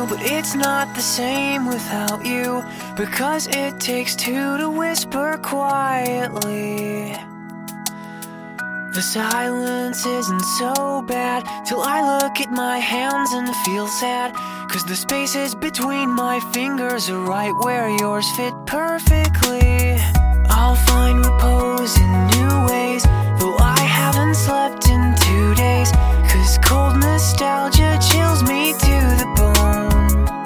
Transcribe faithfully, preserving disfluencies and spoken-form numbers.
feel, but it's not the same without you. Because it takes two to whisper quietly. The silence isn't so bad till I look at my hands and feel sad. Cause the spaces between my fingers are right where yours fit perfectly. I'll find repose in new ways.